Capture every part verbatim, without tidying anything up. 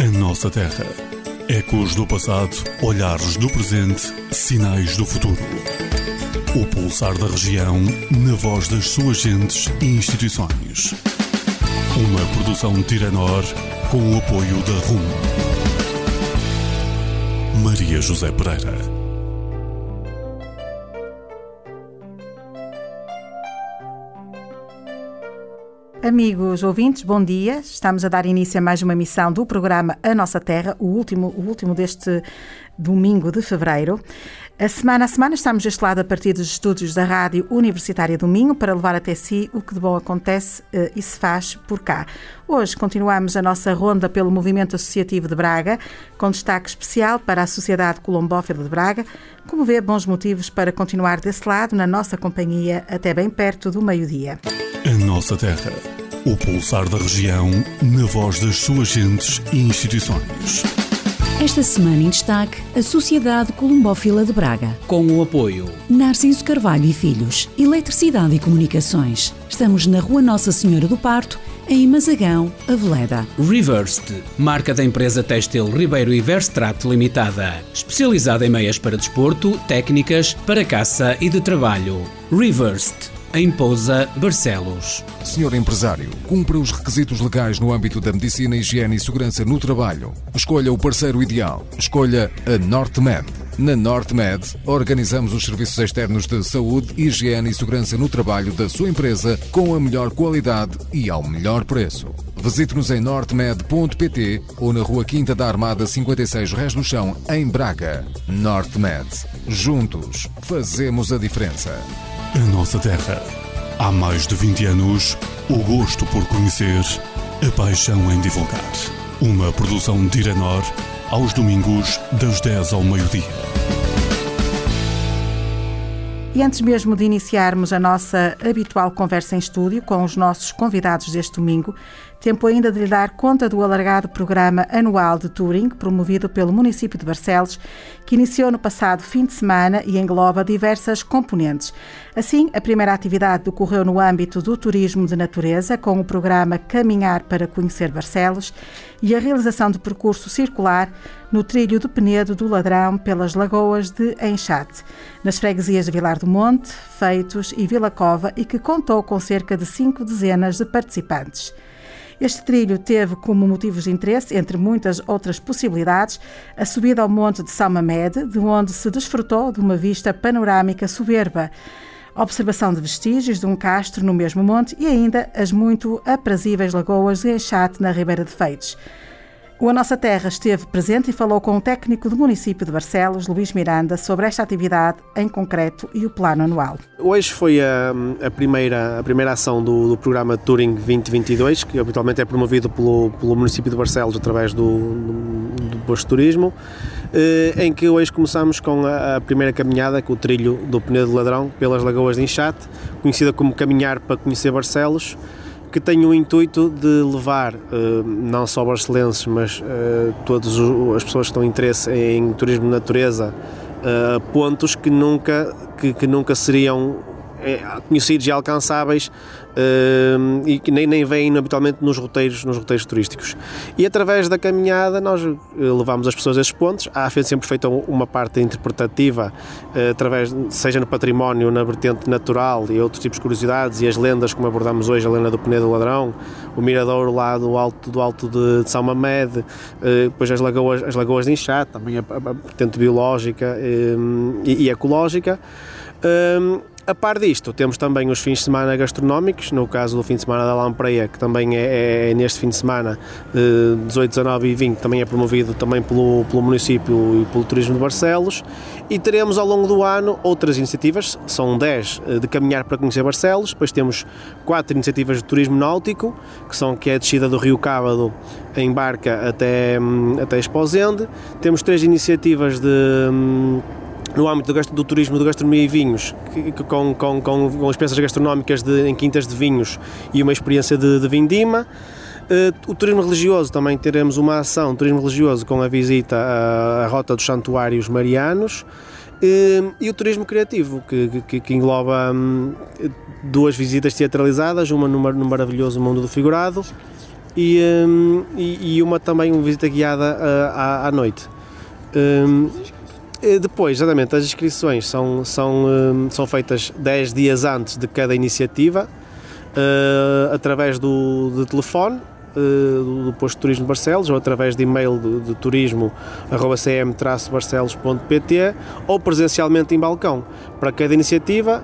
A nossa terra. Ecos do passado, olhares do presente, sinais do futuro. O pulsar da região, na voz das suas gentes e instituições. Uma produção Tiranor, com o apoio da R U M. Maria José Pereira. Amigos ouvintes, bom dia. Estamos a dar início a mais uma emissão do programa A Nossa Terra, o último, o último deste domingo de fevereiro. A semana a semana estamos deste lado a partir dos estúdios da Rádio Universitária do Minho para levar até si o que de bom acontece uh, e se faz por cá. Hoje continuamos a nossa ronda pelo Movimento Associativo de Braga, com destaque especial para a Sociedade Colombófila de Braga. Como vê, bons motivos para continuar desse lado na nossa companhia até bem perto do meio-dia. A nossa terra. O pulsar da região, na voz das suas gentes e instituições. Esta semana em destaque, a Sociedade Colombófila de Braga. Com o apoio Narciso Carvalho e Filhos, Eletricidade e Comunicações. Estamos na Rua Nossa Senhora do Parto, em Mazagão, Aveleda. Reversed, marca da empresa têxtil Ribeiro e Verstrat Limitada, especializada em meias para desporto, técnicas, para caça e de trabalho. Reversed, em Pousa, Barcelos. Senhor empresário, cumpra os requisitos legais no âmbito da medicina, higiene e segurança no trabalho. Escolha o parceiro ideal. Escolha a NorteMed. Na NorteMed, organizamos os serviços externos de saúde, higiene e segurança no trabalho da sua empresa com a melhor qualidade e ao melhor preço. Visite-nos em nortemed ponto pt ou na Rua Quinta da Armada cinquenta e seis, Rés do Chão, em Braga. NorteMed. Juntos, fazemos a diferença. A nossa terra. Há mais de vinte anos, o gosto por conhecer, a paixão em divulgar. Uma produção Tiranor, aos domingos, das dez ao meio-dia. E antes mesmo de iniciarmos a nossa habitual conversa em estúdio com os nossos convidados deste domingo, tempo ainda de lhe dar conta do alargado programa anual de touring promovido pelo município de Barcelos, que iniciou no passado fim de semana e engloba diversas componentes. Assim, a primeira atividade decorreu no âmbito do turismo de natureza, com o programa Caminhar para Conhecer Barcelos e a realização de percurso circular no trilho de Penedo do Ladrão pelas lagoas de Enxate, nas freguesias de Vilar do Monte, Feitos e Vila Cova, e que contou com cerca de cinco dezenas de participantes. Este trilho teve como motivos de interesse, entre muitas outras possibilidades, a subida ao Monte de São Mamede, de onde se desfrutou de uma vista panorâmica soberba, a observação de vestígios de um castro no mesmo monte e ainda as muito aprazíveis lagoas de Enxate, na Ribeira de Feitos. O A Nossa Terra esteve presente e falou com o técnico do município de Barcelos, Luís Miranda, sobre esta atividade em concreto e o plano anual. Hoje foi a, a, primeira, a primeira ação do, do programa Touring vinte vinte e dois, que habitualmente é promovido pelo, pelo município de Barcelos através do, do, do posto de turismo, eh, em que hoje começamos com a, a primeira caminhada, com o trilho do Penedo do Ladrão pelas lagoas de Enxate, conhecida como Caminhar para Conhecer Barcelos, que tem o intuito de levar uh, não só barcelenses, mas uh, todas as pessoas que estão em interesse em turismo de natureza, uh, pontos que nunca, que, que nunca seriam é, conhecidos e alcançáveis uh, e que nem, nem vêm habitualmente nos roteiros, nos roteiros turísticos. E através da caminhada nós uh, levamos as pessoas a esses pontos. Há sempre feita uma parte interpretativa, uh, através, seja no património, na vertente natural e outros tipos de curiosidades e as lendas, como abordamos hoje, a lenda do Penedo do Ladrão, o miradouro lá do alto, do alto de, de São Mamede, uh, depois as lagoas, as lagoas de Enxate, também a, a, a vertente biológica uh, e, e ecológica. Uh, A par disto, temos também os fins de semana gastronómicos, no caso do fim de semana da Lampreia, que também é, é neste fim de semana, dezoito, dezanove e vinte, também é promovido também pelo, pelo município e pelo Turismo de Barcelos, e teremos ao longo do ano outras iniciativas, são dez de Caminhar para Conhecer Barcelos, depois temos quatro iniciativas de turismo náutico, que são que é a descida do Rio Cávado em barca até, até Esposende, temos três iniciativas de... no âmbito do, do turismo de gastronomia e vinhos, que, que, com, com, com, com experiências gastronómicas de, em quintas de vinhos e uma experiência de, de vindima. Uh, o turismo religioso, também teremos uma ação, turismo religioso, com a visita à, à Rota dos Santuários Marianos. Uh, e o turismo criativo, que, que, que engloba um, duas visitas teatralizadas, uma no, no maravilhoso Mundo do Figurado e, um, e, e uma também uma visita guiada uh, à, à noite. Um, depois, exatamente, as inscrições são, são, um, são feitas dez dias antes de cada iniciativa, uh, através do, do telefone, do posto de turismo de Barcelos, ou através de e-mail de, de turismo arroba c m traço barcelos ponto p t, ou presencialmente em balcão. Para cada iniciativa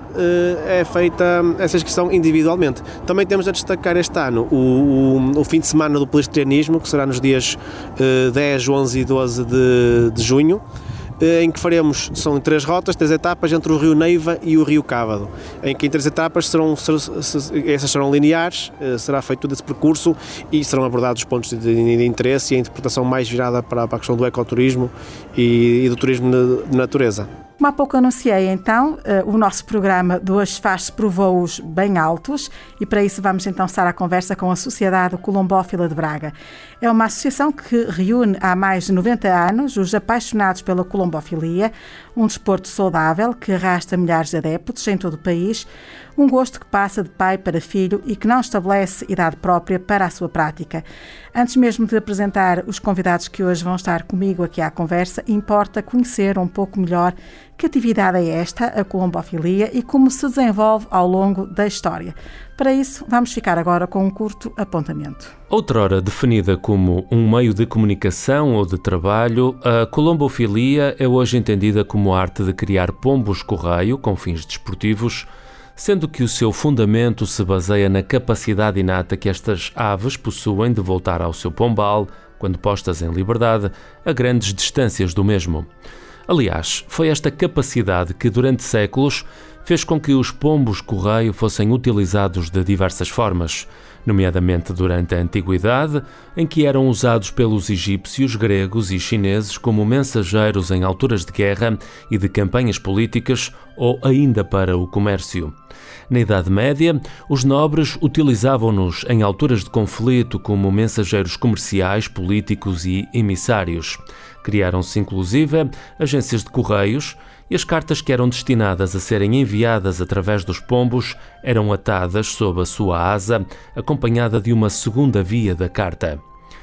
é feita essa inscrição individualmente. Também temos a destacar este ano o, o, o fim de semana do polistrianismo, que será nos dias dez, onze e doze de, de junho, em que faremos, são três rotas, três etapas entre o Rio Neiva e o Rio Cávado, em que em três etapas serão, essas serão lineares, será feito todo esse percurso e serão abordados os pontos de, de, de interesse e a interpretação mais virada para, para a questão do ecoturismo e, e do turismo de natureza. Como há pouco anunciei, então, o nosso programa de hoje faz-se por voos bem altos e para isso vamos então estar à conversa com a Sociedade Colombófila de Braga. É uma associação que reúne há mais de noventa anos os apaixonados pela colombofilia, um desporto saudável que arrasta milhares de adeptos em todo o país, um gosto que passa de pai para filho e que não estabelece idade própria para a sua prática. Antes mesmo de apresentar os convidados que hoje vão estar comigo aqui à conversa, importa conhecer um pouco melhor que atividade é esta, a colombofilia, e como se desenvolve ao longo da história. Para isso, vamos ficar agora com um curto apontamento. Outrora definida como um meio de comunicação ou de trabalho, a colombofilia é hoje entendida como a arte de criar pombos-correio com fins desportivos, sendo que o seu fundamento se baseia na capacidade inata que estas aves possuem de voltar ao seu pombal, quando postas em liberdade, a grandes distâncias do mesmo. Aliás, foi esta capacidade que, durante séculos, fez com que os pombos-correio fossem utilizados de diversas formas, nomeadamente durante a Antiguidade, em que eram usados pelos egípcios, gregos e chineses como mensageiros em alturas de guerra e de campanhas políticas, ou ainda para o comércio. Na Idade Média, os nobres utilizavam-nos em alturas de conflito como mensageiros comerciais, políticos e emissários. Criaram-se, inclusive, agências de correios e as cartas que eram destinadas a serem enviadas através dos pombos eram atadas sob a sua asa, acompanhada de uma segunda via da carta.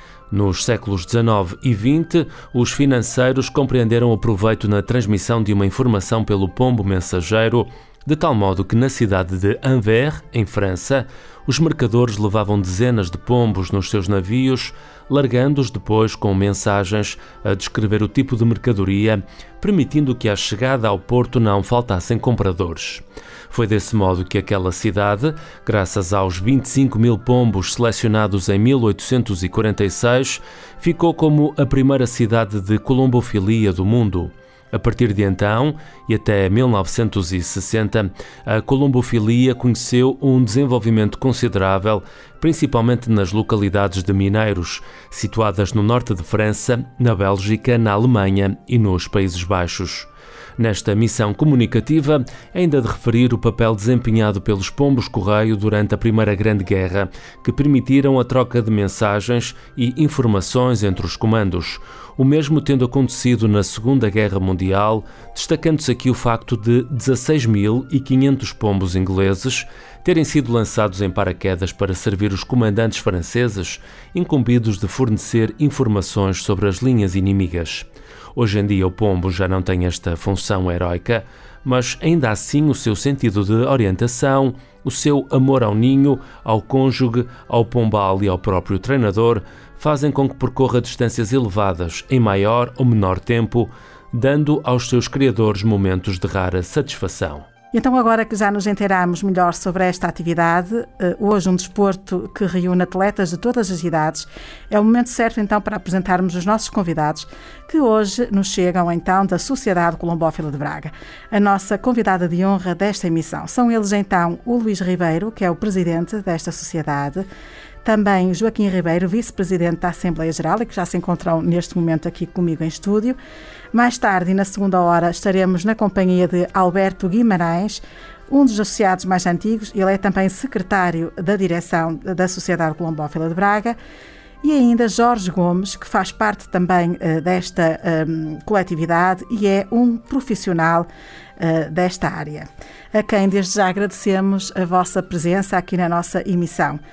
Nos séculos dezenove e vinte, os financeiros compreenderam o proveito na transmissão de uma informação pelo pombo mensageiro, de tal modo que na cidade de Anvers, em França, os mercadores levavam dezenas de pombos nos seus navios, largando-os depois com mensagens a descrever o tipo de mercadoria, permitindo que à chegada ao porto não faltassem compradores. Foi desse modo que aquela cidade, graças aos vinte e cinco mil pombos selecionados em mil oitocentos e quarenta e seis, ficou como a primeira cidade de colombofilia do mundo. A partir de então, e até mil novecentos e sessenta, a colombofilia conheceu um desenvolvimento considerável, principalmente nas localidades de mineiros, situadas no norte de França, na Bélgica, na Alemanha e nos Países Baixos. Nesta missão comunicativa, ainda de referir o papel desempenhado pelos pombos-correio durante a Primeira Grande Guerra, que permitiram a troca de mensagens e informações entre os comandos, o mesmo tendo acontecido na Segunda Guerra Mundial, destacando-se aqui o facto de dezasseis mil e quinhentos pombos ingleses terem sido lançados em paraquedas para servir os comandantes franceses, incumbidos de fornecer informações sobre as linhas inimigas. Hoje em dia o pombo já não tem esta função heroica, mas ainda assim o seu sentido de orientação, o seu amor ao ninho, ao cônjuge, ao pombal e ao próprio treinador fazem com que percorra distâncias elevadas em maior ou menor tempo, dando aos seus criadores momentos de rara satisfação. Então, agora que já nos inteiramos melhor sobre esta atividade, hoje um desporto que reúne atletas de todas as idades, é o momento certo então para apresentarmos os nossos convidados, que hoje nos chegam então da Sociedade Colombófila de Braga, a nossa convidada de honra desta emissão. São eles então o Luís Ribeiro, que é o presidente desta sociedade, também Joaquim Ribeiro, vice-presidente da Assembleia Geral, e que já se encontram neste momento aqui comigo em estúdio. Mais tarde e na segunda hora estaremos na companhia de Alberto Guimarães, um dos associados mais antigos. Ele é também secretário da direção da Sociedade Colombófila de Braga. E ainda Jorge Gomes, que faz parte também uh, desta um, coletividade e é um profissional uh, desta área, a quem desde já agradecemos a vossa presença aqui na nossa emissão.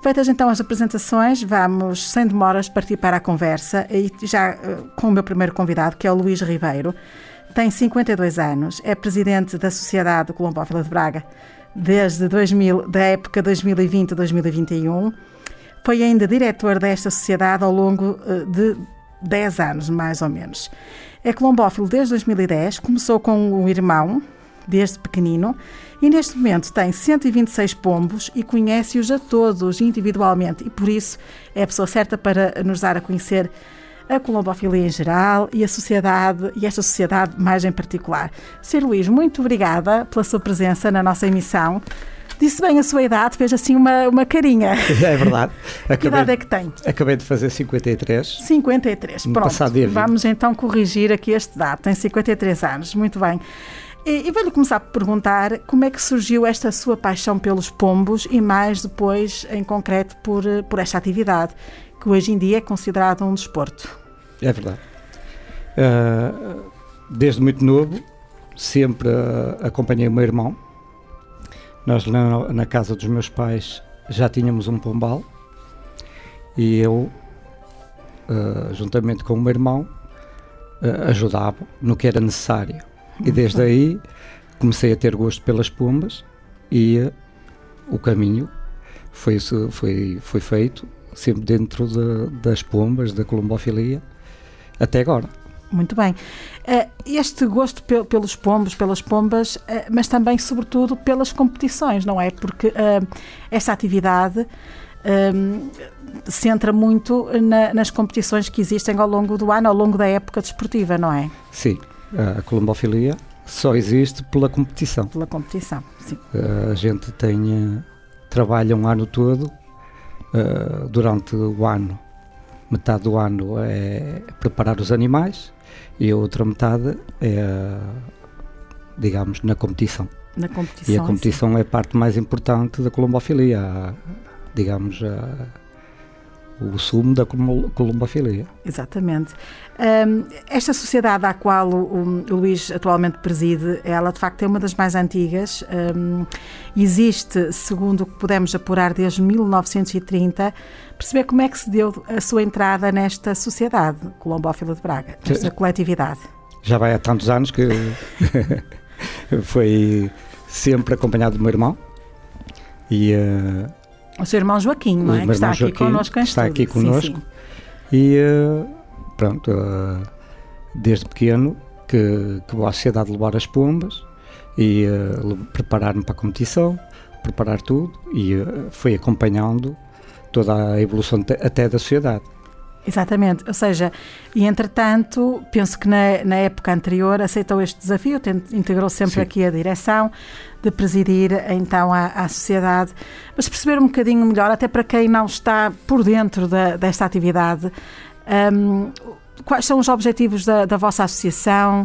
Feitas então as apresentações, vamos sem demoras partir para a conversa, e já com o meu primeiro convidado, que é o Luís Ribeiro. Tem cinquenta e dois anos, é presidente da Sociedade Colombófila de Braga desde dois mil, da época dois mil e vinte a dois mil e vinte e um. Foi ainda diretor desta sociedade ao longo de dez anos, mais ou menos. É colombófilo desde dois mil e dez, começou com o irmão, desde pequenino, e neste momento tem cento e vinte e seis pombos e conhece-os a todos individualmente, e por isso é a pessoa certa para nos dar a conhecer a colombofilia em geral e a sociedade, e esta sociedade mais em particular. senhor Luís, muito obrigada pela sua presença na nossa emissão. Disse bem a sua idade, fez assim uma, uma carinha. É verdade. Que acabei, idade é que tem? Acabei de fazer cinquenta e três. cinquenta e três, pronto. Vamos então corrigir aqui este dado. Tem cinquenta e três anos, muito bem. E, e vou-lhe começar por perguntar como é que surgiu esta sua paixão pelos pombos e mais depois, em concreto, por, por esta atividade, que hoje em dia é considerada um desporto. É verdade. Uh, desde muito novo, sempre uh, acompanhei o meu irmão. Nós na, na casa dos meus pais já tínhamos um pombal e eu, uh, juntamente com o meu irmão, uh, ajudava no que era necessário. E desde aí comecei a ter gosto pelas pombas e uh, o caminho foi, foi, foi feito sempre dentro de, das pombas, da colombofilia, até agora. Muito bem. Este gosto pelos pombos, pelas pombas, mas também, sobretudo, pelas competições, não é? Porque esta atividade centra muito na, nas competições que existem ao longo do ano, ao longo da época desportiva, não é? Sim. A colombofilia só existe pela competição. Pela competição, sim. A gente tem, trabalha um ano todo, durante o ano. Metade do ano é preparar os animais e a outra metade é, digamos, na competição. Na competição. E a competição sim. É a parte mais importante da colombofilia, digamos, a, o sumo da colombofilia. Exatamente. Um, esta sociedade à qual o, o Luís atualmente preside, ela de facto é uma das mais antigas. Um, existe, segundo o que pudemos apurar, desde mil novecentos e trinta. Perceber como é que se deu a sua entrada nesta sociedade colombófila de Braga, nesta já, coletividade. Já vai há tantos anos que foi sempre acompanhado do meu irmão. E... Uh, o seu irmão Joaquim, não é? Que está aqui connosco em Está estúdio. aqui connosco. Sim, sim. E uh, pronto, uh, desde pequeno que, que vou à sociedade levar as pombas e uh, preparar-me para a competição, preparar tudo e uh, fui acompanhando toda a evolução te, até da sociedade. Exatamente, ou seja, e entretanto, penso que na, na época anterior aceitou este desafio, integrou sempre Sim. aqui a direção, de presidir então a, a sociedade, mas perceber um bocadinho melhor, até para quem não está por dentro da, desta atividade, um, quais são os objetivos da, da vossa associação,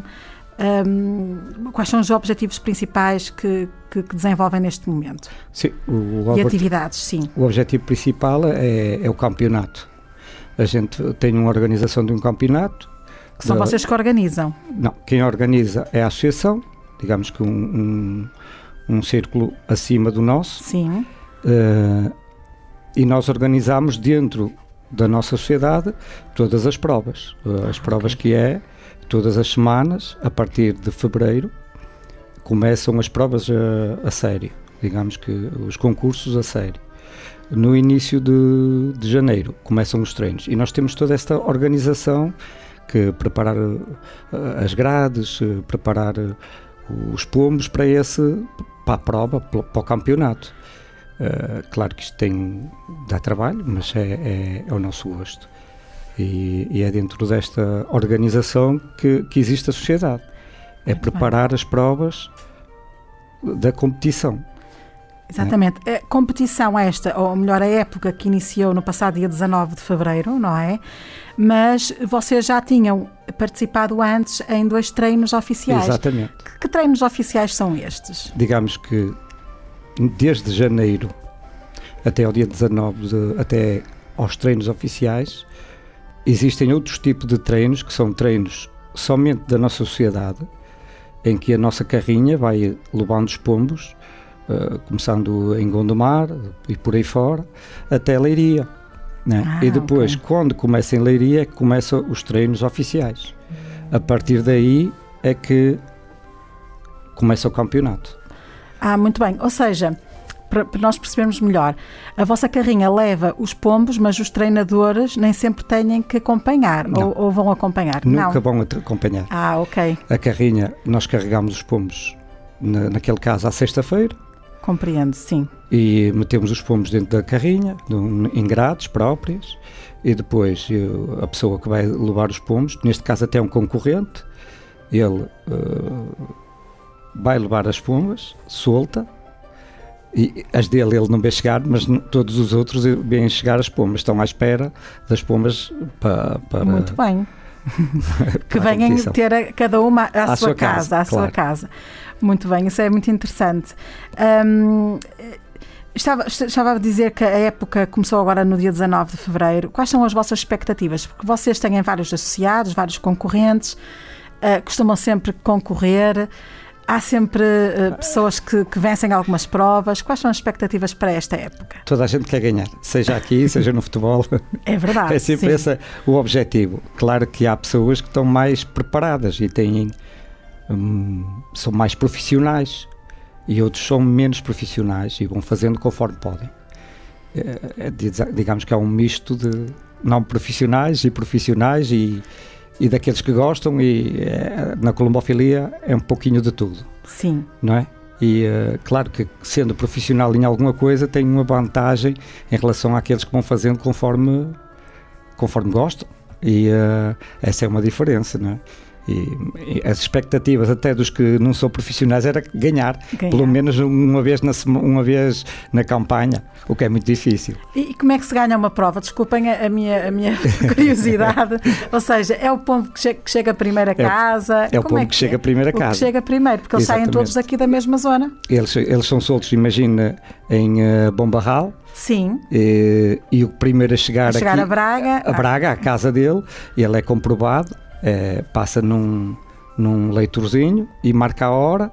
um, quais são os objetivos principais que, que, que desenvolvem neste momento? Sim, o, o e atividades, sim. O objetivo principal é, é o campeonato. A gente tem uma organização de um campeonato. Que são da, vocês que organizam? Não, quem organiza é a associação, digamos que um, um, um círculo acima do nosso. Sim. Uh, e nós organizamos dentro da nossa sociedade todas as provas. Uh, as provas okay. que é, todas as semanas, a partir de fevereiro, começam as provas a, a sério. Digamos que os concursos a sério. No início de, de janeiro começam os treinos e nós temos toda esta organização que preparar uh, as grades, uh, preparar uh, os pombos para, esse, para a prova, para, para o campeonato. Uh, claro que isto tem, dá trabalho, mas é, é, é o nosso gosto. E, e é dentro desta organização que, que existe a sociedade. É Muito preparar bem. As provas da competição. Exatamente. A competição esta, ou melhor, a época que iniciou no passado dia dezanove de fevereiro, não é? Mas vocês já tinham participado antes em dois treinos oficiais. Exatamente. Que, que treinos oficiais são estes? Digamos que desde janeiro até ao dia dezanove, de, até aos treinos oficiais, existem outros tipos de treinos, que são treinos somente da nossa sociedade, em que a nossa carrinha vai levando os pombos uh, começando em Gondomar e por aí fora, até Leiria. Né? Ah, e depois, okay. quando começa em Leiria, é que começam os treinos oficiais. A partir daí é que começa o campeonato. Ah, muito bem. Ou seja, para, para nós percebermos melhor, a vossa carrinha leva os pombos, mas os treinadores nem sempre têm que acompanhar, ou, ou vão acompanhar? Nunca Não. vão acompanhar. Ah, ok. A carrinha, nós carregamos os pombos, na, naquele caso, à sexta-feira. Compreendo, sim. E metemos os pombos dentro da carrinha, no, em grades próprias, e depois eu, a pessoa que vai levar os pombos, neste caso até um concorrente, ele uh, vai levar as pombas, solta, e as dele ele não vê chegar, mas todos os outros vêm chegar as pombas, estão à espera das pombas para... para muito bem. Que para venham ter a, cada uma à, à sua, sua casa, casa à claro. sua casa. Muito bem, isso é muito interessante. Um, estava, estava a dizer que a época começou agora no dia dezanove de fevereiro. Quais são as vossas expectativas? Porque vocês têm vários associados, vários concorrentes, uh, costumam sempre concorrer, há sempre uh, pessoas que, que vencem algumas provas. Quais são as expectativas para esta época? Toda a gente quer ganhar, seja aqui, seja no futebol. É verdade. É sempre esse o objetivo. Claro que há pessoas que estão mais preparadas e têm... Hum, são mais profissionais e outros são menos profissionais e vão fazendo conforme podem. É, é, digamos que há um misto de não profissionais e profissionais e, e daqueles que gostam, e é, na colombofilia é um pouquinho de tudo. Sim. Não é? E uh, claro que sendo profissional em alguma coisa tem uma vantagem em relação àqueles que vão fazendo conforme, conforme gostam, e uh, essa é uma diferença, não é? E, e as expectativas até dos que não são profissionais era ganhar, ganhar. Pelo menos uma vez, na, uma vez na campanha, o que é muito difícil. E, e como é que se ganha uma prova? Desculpem a, a minha, a minha curiosidade. Ou seja, é o pombo que chega, que chega primeiro a casa? É, é o pombo é que, que chega primeiro a casa. O que chega primeiro, porque eles Exatamente. Saem todos daqui da mesma zona. Eles, eles são soltos, imagina, em uh, Bombarral. Sim. E, e o primeiro a chegar, a chegar aqui, a Braga, a Braga, à casa dele, ele é comprovado. É, passa num, num leitorzinho e marca a hora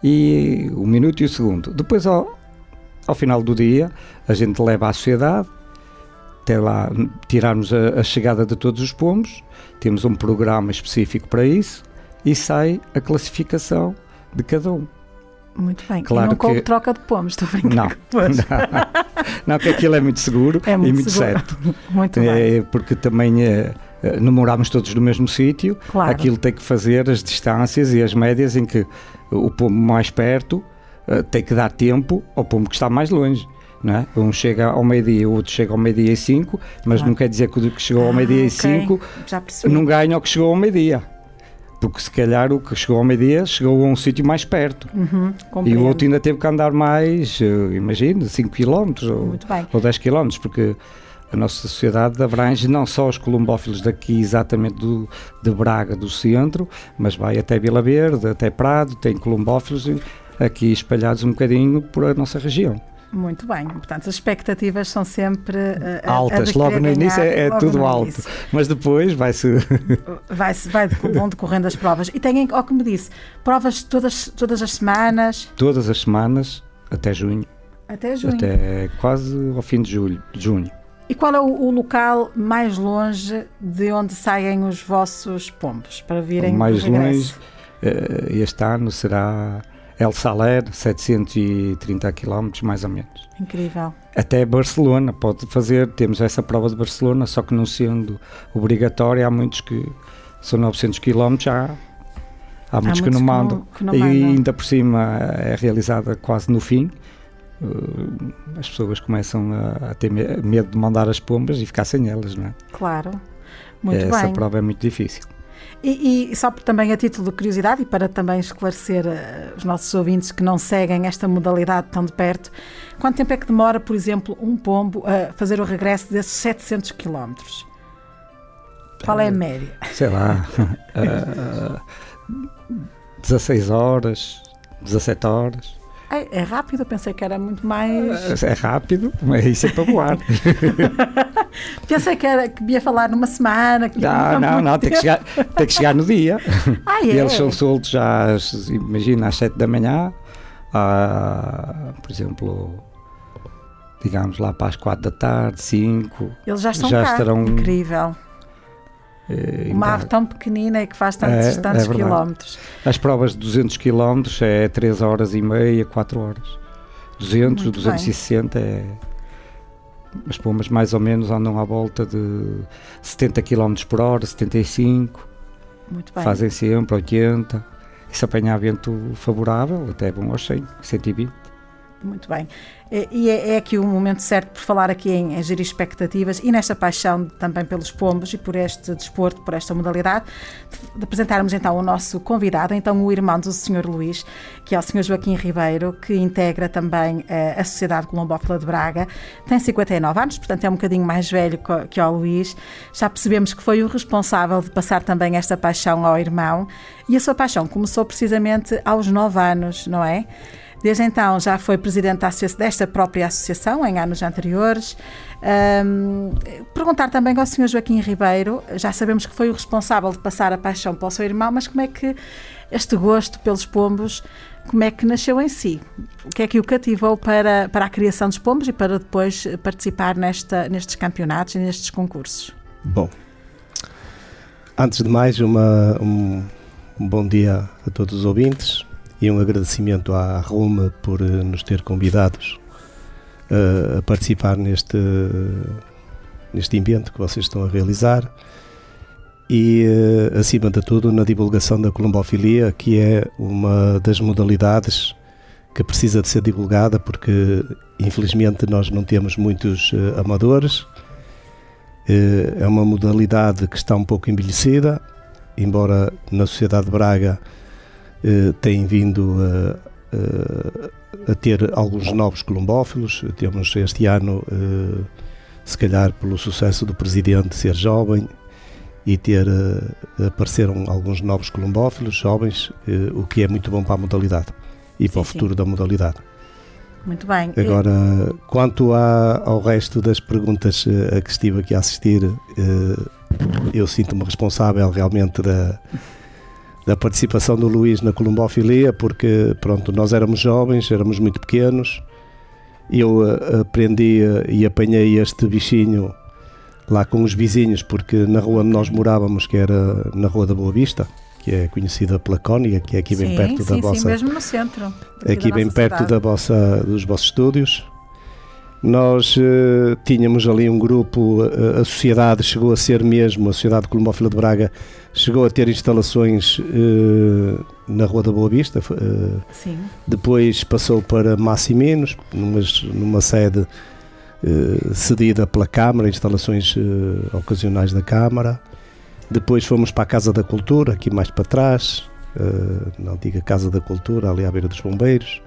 e o minuto e o segundo. Depois, ao, ao final do dia, a gente leva à sociedade, até lá tirarmos a, a chegada de todos os pombos, temos um programa específico para isso e sai a classificação de cada um. Muito bem. Claro e não que... como troca de pombos, estou a brincar. Não, não, não, que aquilo é muito seguro é muito e muito seguro. certo. Muito é, bem. Porque também... É, não moramos todos no mesmo sítio, claro. Aquilo tem que fazer as distâncias e as médias em que o pombo mais perto uh, tem que dar tempo ao pombo que está mais longe, não é? Um chega ao meio-dia, o outro chega ao meio-dia e cinco, mas claro. Não quer dizer que o que chegou ao meio-dia ah, e cinco okay. não ganha o que chegou ao meio-dia, porque se calhar o que chegou ao meio-dia chegou a um sítio mais perto, uhum, e o outro ainda teve que andar mais, uh, imagina, cinco quilómetros ou, ou dez quilómetros, porque a nossa sociedade abrange não só os colombófilos daqui exatamente do, de Braga, do centro, mas vai até Vila Verde, até Prado, tem colombófilos aqui espalhados um bocadinho por a nossa região. Muito bem, portanto as expectativas são sempre uh, altas, a logo no início é, é tudo alto, início. Mas depois vai-se... vai-se vai, vão decorrendo as provas. E têm, ó, como disse, provas todas, todas as semanas? Todas as semanas, até junho. Até junho. Até quase ao fim de julho, de junho. E qual é o, o local mais longe de onde saem os vossos pombos para virem o mais do regresso? Longe, este ano será El Saler, setecentos e trinta quilómetros mais ou menos. Incrível. Até Barcelona pode fazer, temos essa prova de Barcelona, só que não sendo obrigatória, há muitos que são novecentos quilómetros, já há, há muitos, muitos que não mandam. Que não, que não e mandam. Ainda por cima é realizada quase no fim. Uh, as pessoas começam a, a ter medo de mandar as pombas e ficar sem elas, não é? Claro, muito Essa bem. Essa prova é muito difícil. E, e só também a título de curiosidade e para também esclarecer uh, os nossos ouvintes que não seguem esta modalidade tão de perto, quanto tempo é que demora, por exemplo, um pombo a fazer o regresso desses setecentos quilómetros? Qual é a média? Sei lá, uh, dezasseis horas, dezassete horas. É, é rápido, eu pensei que era muito mais... É rápido, mas isso é para voar. Pensei que, era, que ia falar numa semana. Que não, não, não, tem que, chegar, tem que chegar no dia. Ah, é? Eles são soltos já, imagina, às sete da manhã, há, por exemplo, digamos lá para as quatro da tarde, cinco. Eles já estão já cá, estarão, incrível. É, uma ave tão pequenina e que faz tantos, é, tantos é quilómetros. As provas de duzentos quilómetros é três horas e meia, quatro horas. duzentos, Muito duzentos e sessenta bem. é... As pombas mais ou menos andam à volta de setenta quilómetros por hora, setenta e cinco. Muito bem. Fazem sempre oitenta. E se apanhar vento favorável, até vão aos cem, cento e vinte. Muito bem. E é, é aqui o momento certo por falar aqui em, em gerir expectativas e nesta paixão também pelos pombos e por este desporto, por esta modalidade, de, de apresentarmos então o nosso convidado, então o irmão do senhor Luís, que é o senhor Joaquim Ribeiro, que integra também a, a Sociedade Colombófila de Braga. Tem cinquenta e nove anos, portanto é um bocadinho mais velho que, que o Luís. Já percebemos que foi o responsável de passar também esta paixão ao irmão e a sua paixão começou precisamente aos nove anos, não é? Desde então já foi presidente desta própria associação em anos anteriores. Um, perguntar também ao senhor Joaquim Ribeiro, já sabemos que foi o responsável de passar a paixão para o seu irmão, mas como é que este gosto pelos pombos, como é que nasceu em si? O que é que o cativou para, para a criação dos pombos e para depois participar nesta, nestes campeonatos e nestes concursos? Bom, antes de mais, uma, um, um bom dia a todos os ouvintes. E um agradecimento à Roma por nos ter convidados uh, a participar neste, neste evento que vocês estão a realizar e, uh, acima de tudo, na divulgação da colombofilia, que é uma das modalidades que precisa de ser divulgada porque, infelizmente, nós não temos muitos uh, amadores. Uh, é uma modalidade que está um pouco envelhecida, embora na Sociedade de Braga Uh, têm vindo a, a, a ter alguns novos colombófilos. Temos este ano, uh, se calhar pelo sucesso do presidente ser jovem e ter uh, apareceram alguns novos colombófilos jovens, uh, o que é muito bom para a modalidade e sim, para o futuro sim. da modalidade. Muito bem. Agora, e... quanto a, ao resto das perguntas uh, a que estive aqui a assistir, uh, eu sinto-me responsável realmente da da participação do Luís na colombofilia, porque pronto, nós éramos jovens, éramos muito pequenos, eu uh, aprendi uh, e apanhei este bichinho lá com os vizinhos, porque na rua onde nós morávamos, que era na Rua da Boa Vista, que é conhecida pela Cónica, que é aqui sim, bem perto sim, da vossa... Sim, mesmo no centro. Aqui bem perto da vossa, dos vossos estúdios. Nós uh, tínhamos ali um grupo, uh, a sociedade chegou a ser mesmo, a Sociedade Colombófila de Braga chegou a ter instalações uh, na Rua da Boa Vista, uh, Sim. Depois passou para Massiminos, numa, numa sede uh, cedida pela Câmara, instalações uh, ocasionais da Câmara. Depois fomos para a Casa da Cultura, aqui mais para trás, uh, na antiga Casa da Cultura, ali à beira dos Bombeiros.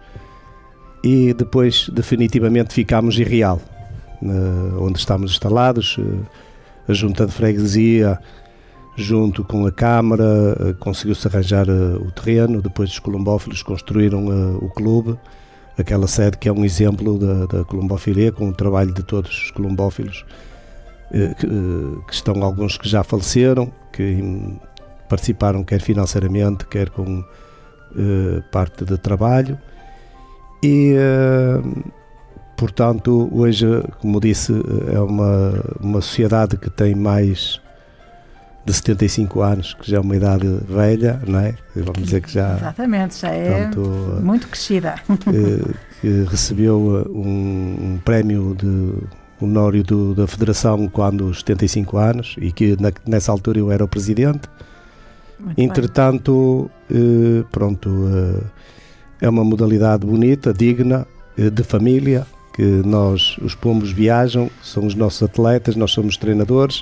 E depois definitivamente ficámos em Real, uh, onde estamos instalados. Uh, a Junta de Freguesia, junto com a Câmara, uh, conseguiu-se arranjar uh, o terreno. Depois os colombófilos construíram uh, o clube, aquela sede que é um exemplo da, da colombofilia, com o trabalho de todos os colombófilos, uh, que, uh, que estão alguns que já faleceram, que um, participaram quer financeiramente, quer com uh, parte de trabalho. E, uh, portanto, hoje, como disse, é uma, uma sociedade que tem mais de setenta e cinco anos, que já é uma idade velha, não é? Vamos dizer que já... Exatamente, já é portanto, muito crescida. Uh, que recebeu um, um prémio de honório do, da Federação quando aos setenta e cinco anos, e que na, nessa altura eu era o presidente. Muito Entretanto, uh, pronto... Uh, é uma modalidade bonita, digna, de família, que nós, os pombos viajam, são os nossos atletas, nós somos treinadores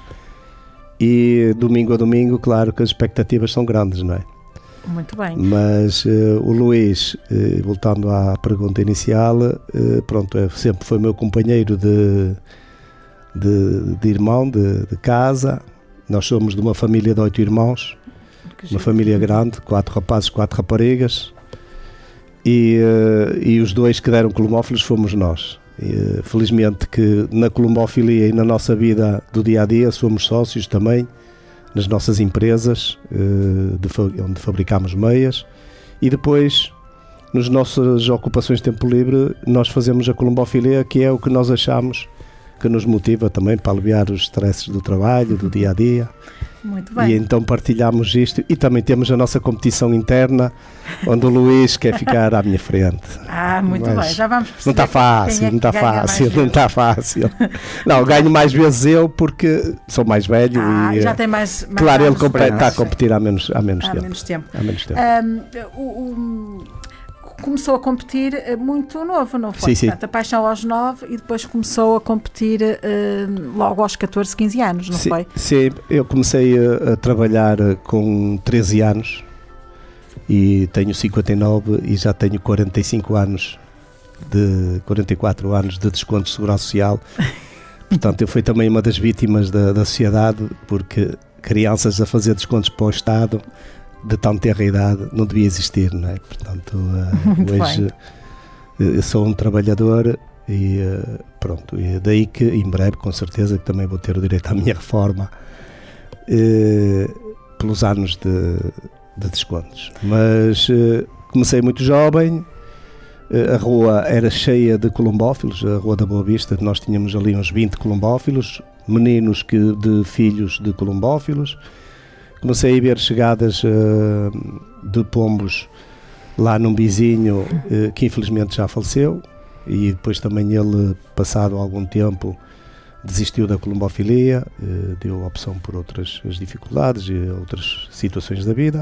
e domingo a domingo, claro que as expectativas são grandes, não é? Muito bem. Mas uh, o Luís, uh, voltando à pergunta inicial, uh, pronto, é, sempre foi meu companheiro de, de, de irmão, de, de casa. Nós somos de uma família de oito irmãos, uma família grande, quatro rapazes, quatro raparigas. E, uh, e os dois que deram colomófilos fomos nós. E, uh, felizmente que na colombofilia e na nossa vida do dia a dia somos sócios também nas nossas empresas, uh, de, onde fabricamos meias. E depois nas nossas ocupações de tempo livre, nós fazemos a colombofilia, que é o que nós achamos que nos motiva também para aliviar os stresses do trabalho, do dia a dia. Muito bem. E então partilhamos isto e também temos a nossa competição interna, onde o Luís quer ficar à minha frente. Ah, muito Mas bem, já vamos perceber. Não está fácil, é não está fácil, não está fácil. Não, Muito ganho bem. mais vezes eu porque sou mais velho Ah, e já tem mais, mais claro, ele anos de compete, está a experiência. competir há menos, há menos Há tempo. menos tempo. Há menos tempo. Um, o, o, começou a competir muito novo, não foi? Sim, sim. Portanto, a paixão aos nove e depois começou a competir uh, logo aos catorze, quinze anos, não sim, foi? Sim, eu comecei a, a trabalhar com treze anos e tenho cinquenta e nove e já tenho quarenta e cinco anos, de quarenta e quatro anos de desconto de segurança social. Portanto, eu fui também uma das vítimas da, da sociedade, porque crianças a fazer descontos para o Estado de tão tenra idade não devia existir, não é? Portanto, uh, hoje bem. Eu sou um trabalhador e uh, pronto, e daí que em breve, com certeza, que também vou ter o direito à minha reforma uh, pelos anos de, de descontos. Mas uh, comecei muito jovem, uh, a rua era cheia de colombófilos, a Rua da Boa Vista, nós tínhamos ali uns vinte colombófilos, meninos que, de filhos de colombófilos. Comecei a ver chegadas uh, de pombos lá num vizinho uh, que infelizmente já faleceu, e depois também ele, passado algum tempo, desistiu da colombofilia, uh, deu opção por outras as dificuldades e outras situações da vida,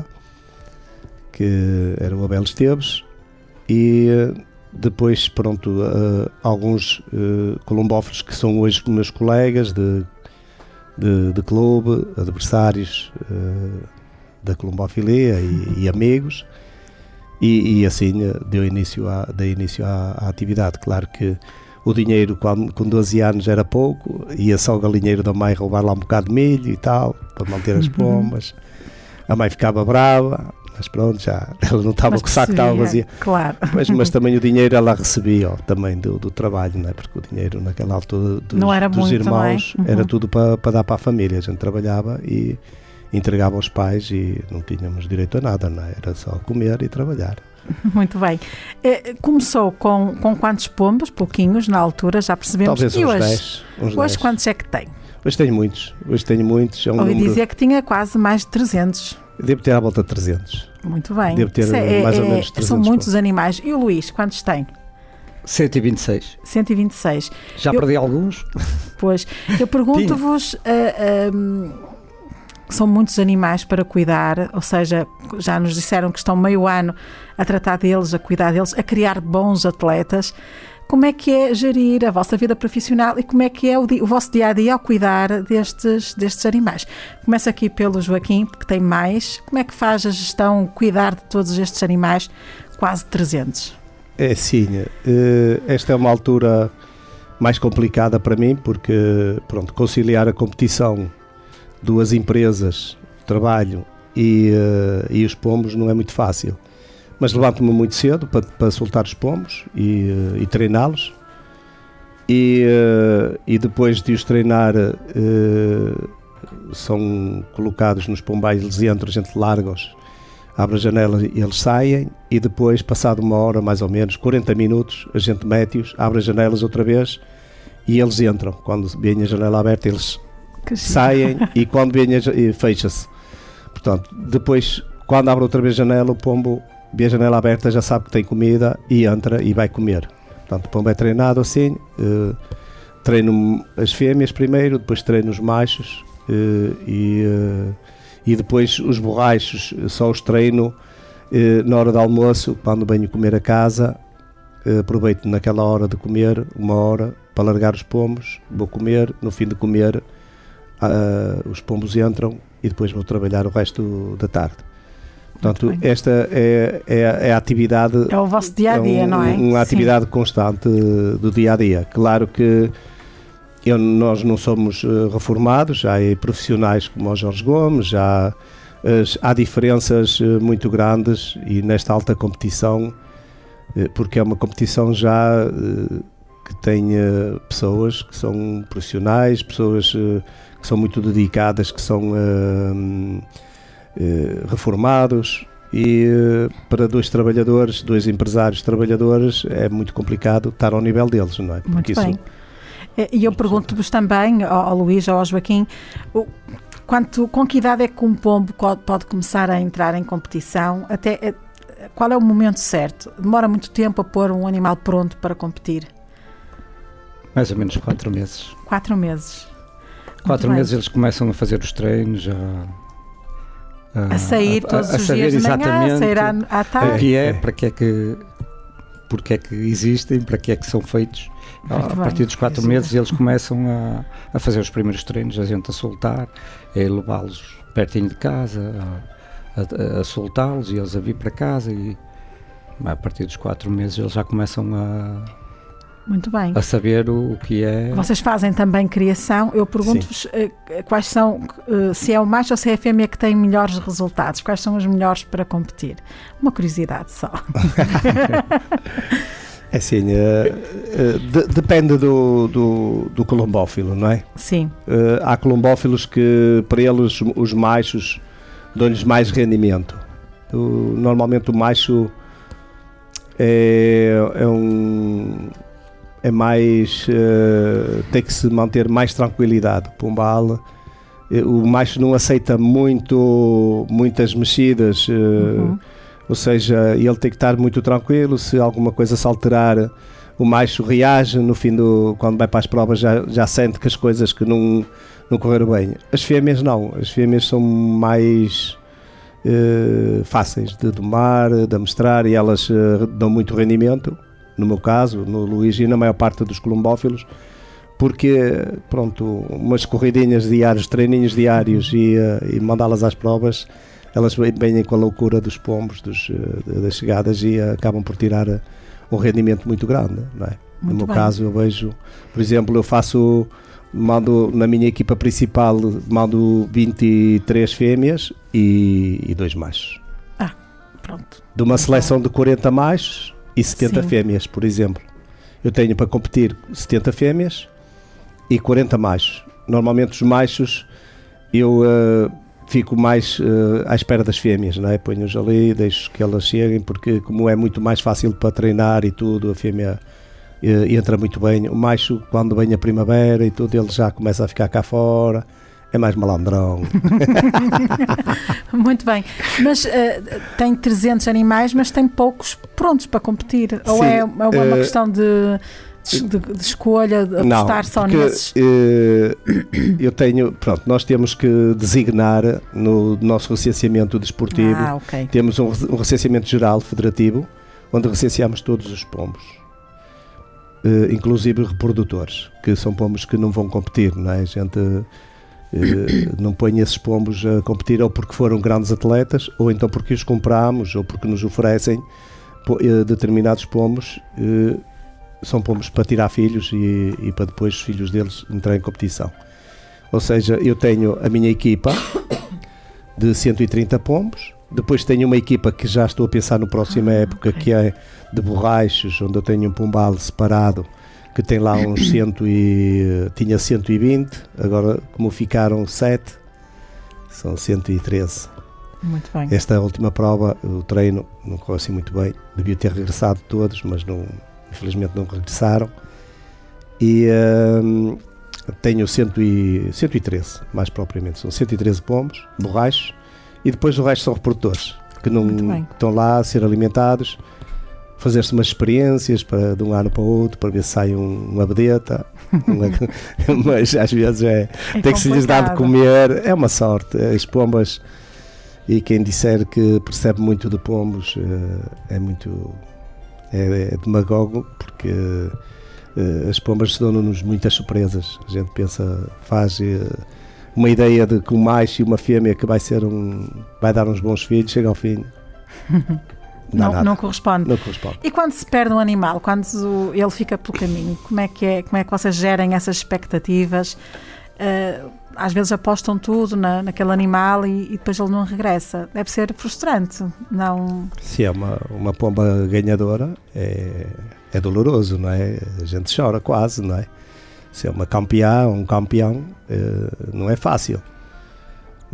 que era o Abel Esteves, e uh, depois, pronto, uh, alguns uh, colombófilos que são hoje meus colegas de De, de clube, adversários uh, da colombofilia e, e amigos, e, e assim uh, deu início, a, deu início à, à atividade. Claro que o dinheiro quando, com doze anos era pouco, ia só o galinheiro da mãe roubar lá um bocado de milho e tal, para manter as pombas. A mãe ficava brava, mas pronto, já ela não estava com o saco, estava vazio. Claro. Mas, mas também o dinheiro ela recebia, ó, também do, do trabalho, não é? Porque o dinheiro naquela altura dos, não era dos muito, irmãos uhum. era tudo para, para dar para a família. A gente trabalhava e entregava aos pais e não tínhamos direito a nada, não é? Era só comer e trabalhar. Muito bem. Começou com, com quantos pombos? Pouquinhos na altura, já percebemos. Talvez e uns hoje, dez. Uns hoje dez. Quantos é que tem? Hoje tenho muitos. Hoje tenho muitos. É um Ouvi número... dizer que tinha quase mais de trezentos. Devo ter à volta de trezentos. Muito bem. Devo ter é, mais é, ou menos trezentos. São muitos pombos. Animais. E o Luís, quantos tem? cento e vinte e seis. cento e vinte e seis. Já eu, perdi alguns? Pois. Eu pergunto-vos... Uh, uh, são muitos animais para cuidar, ou seja, já nos disseram que estão meio ano a tratar deles, a cuidar deles, a criar bons atletas. Como é que é gerir a vossa vida profissional e como é que é o, dia, o vosso dia-a-dia ao cuidar destes, destes animais? Começo aqui pelo Joaquim, que tem mais. Como é que faz a gestão, cuidar de todos estes animais, quase trezentos? É sim, esta é uma altura mais complicada para mim, porque pronto, conciliar a competição, duas empresas, trabalho e, e os pombos não é muito fácil. Mas levanto-me muito cedo para, para soltar os pombos e, uh, e treiná-los, e, uh, e depois de os treinar uh, são colocados nos pombais, eles entram, a gente larga-os, abre a janela e eles saem, e depois, passado uma hora mais ou menos, quarenta minutos, a gente mete-os, abre as janelas outra vez e eles entram. Quando vem a janela aberta eles que saem e quando vem a fecha-se. Portanto, depois, quando abre outra vez a janela, o pombo vê a janela aberta, já sabe que tem comida e entra e vai comer. Portanto, o pombo é treinado assim, uh, treino as fêmeas primeiro, depois treino os machos uh, e, uh, e depois os borrachos, só os treino uh, na hora do almoço, quando venho comer a casa, uh, aproveito naquela hora de comer, uma hora, para largar os pombos, vou comer, no fim de comer uh, os pombos entram e depois vou trabalhar o resto da tarde. Portanto, esta é, é, é a atividade... É o vosso dia-a-dia, é um, não é? Uma atividade Sim. constante do dia-a-dia. Claro que eu, nós não somos uh, reformados, já há profissionais como o Jorge Gomes, já uh, há diferenças uh, muito grandes e nesta alta competição, uh, porque é uma competição já uh, que tem uh, pessoas que são profissionais, pessoas uh, que são muito dedicadas, que são... Uh, Uh, reformados e para dois trabalhadores, dois empresários trabalhadores, é muito complicado estar ao nível deles, não é? Porque muito bem. Isso... E eu pergunto-vos também, ao, ao Luís ou ao Joaquim, o, quanto, com que idade é que um pombo pode começar a entrar em competição? Até, qual é o momento certo? Demora muito tempo a pôr um animal pronto para competir? Mais ou menos quatro meses. Quatro meses. Quatro meses eles começam a fazer os treinos, a, a, a sair a, todos a, a os dias de manhã, a sair à, à tarde. O que é, para que é que, porque é que existem, para que é que são feitos. Muito a partir bem. dos quatro meses eles começam a, a fazer os primeiros treinos, a gente a soltar, a levá-los pertinho de casa, a, a, a soltá-los e eles a vir para casa, e a partir dos quatro meses eles já começam a... Muito bem. A saber o, o que é... Vocês fazem também criação. Eu pergunto-vos uh, quais são, uh, se é o macho ou se é a fêmea que tem melhores resultados. Quais são os melhores para competir? Uma curiosidade só. É assim, uh, uh, de, depende do, do, do colombófilo, não é? Sim. Uh, há colombófilos que, para eles, os machos dão-lhes mais rendimento. O, normalmente o macho é, é um... é mais, uh, tem que se manter mais tranquilidade. O pombal, o macho não aceita muito, muitas mexidas, uh, uhum. ou seja, ele tem que estar muito tranquilo. Se alguma coisa se alterar, o macho reage, no fim do, quando vai para as provas já, já sente que as coisas que não, não correram bem. As fêmeas não, as fêmeas são mais uh, fáceis de domar, de amestrar, e elas uh, dão muito rendimento. No meu caso, no Luís e na maior parte dos colombófilos, porque, pronto, umas corridinhas diárias, treininhos diários e, uh, e mandá-las às provas, elas vêm com a loucura dos pombos, dos, uh, das chegadas, e uh, acabam por tirar uh, um rendimento muito grande, não é? Muito no meu bem. caso, eu vejo, por exemplo, eu faço, mando na minha equipa principal, mando vinte e três fêmeas e, e dois machos. Ah, pronto. De uma seleção de quarenta machos e setenta Sim. fêmeas, por exemplo. Eu tenho para competir setenta fêmeas e quarenta machos. Normalmente os machos eu uh, fico mais uh, à espera das fêmeas, não é? Ponho-os ali, deixo que elas cheguem, porque como é muito mais fácil para treinar e tudo, a fêmea uh, entra muito bem. O macho, quando vem a primavera e tudo, ele já começa a ficar cá fora. É mais malandrão. Muito bem. Mas uh, tem trezentos animais, mas tem poucos prontos para competir? Sim, ou é, é uma, uh, uma questão de, de, de escolha, de apostar não, só porque, nesses? Uh, eu tenho, pronto, nós temos que designar no nosso recenseamento desportivo, ah, okay. temos um, um recenseamento geral federativo, onde recenseamos todos os pombos. Uh, inclusive reprodutores, que são pombos que não vão competir, não é? A gente... Uh, não põe esses pombos a competir ou porque foram grandes atletas, ou então porque os compramos, ou porque nos oferecem uh, determinados pombos. Uh, são pombos para tirar filhos e, e para depois os filhos deles entrarem em competição. Ou seja, eu tenho a minha equipa de cento e trinta pombos, depois tenho uma equipa que já estou a pensar na próxima ah, época, okay. que é de borrachos, onde eu tenho um pombal separado, que tem lá uns cento e tinha cento e vinte, agora como ficaram sete, são cento e treze. Muito bem. Esta última prova, o treino não correu assim muito bem, devia ter regressado todos, mas não, infelizmente não regressaram. E hum, tenho cento e treze, mais propriamente, são cento e treze pombos, borrachos, e depois o resto são reprodutores, que não estão lá a ser alimentados, fazer-se umas experiências para, de um ano para o outro, para ver se sai um, uma vedeta, uma, mas às vezes é, é tem que se lhes dar de comer, é uma sorte. As pombas, e quem disser que percebe muito de pombos é muito é, é demagogo, porque as pombas dão-nos muitas surpresas. A gente pensa, faz uma ideia de que um macho e uma fêmea que vai ser um, vai dar uns bons filhos, chega ao fim. Não, não, não, corresponde. não corresponde. E quando se perde um animal, quando ele fica pelo caminho, como é que, é, como é que vocês gerem essas expectativas? Uh, às vezes apostam tudo na, naquele animal e, e depois ele não regressa. Deve ser frustrante, não? Se é uma, uma pomba ganhadora, é, é doloroso, não é? A gente chora quase, não é? Se é uma campeã, um campeão, é, não é fácil.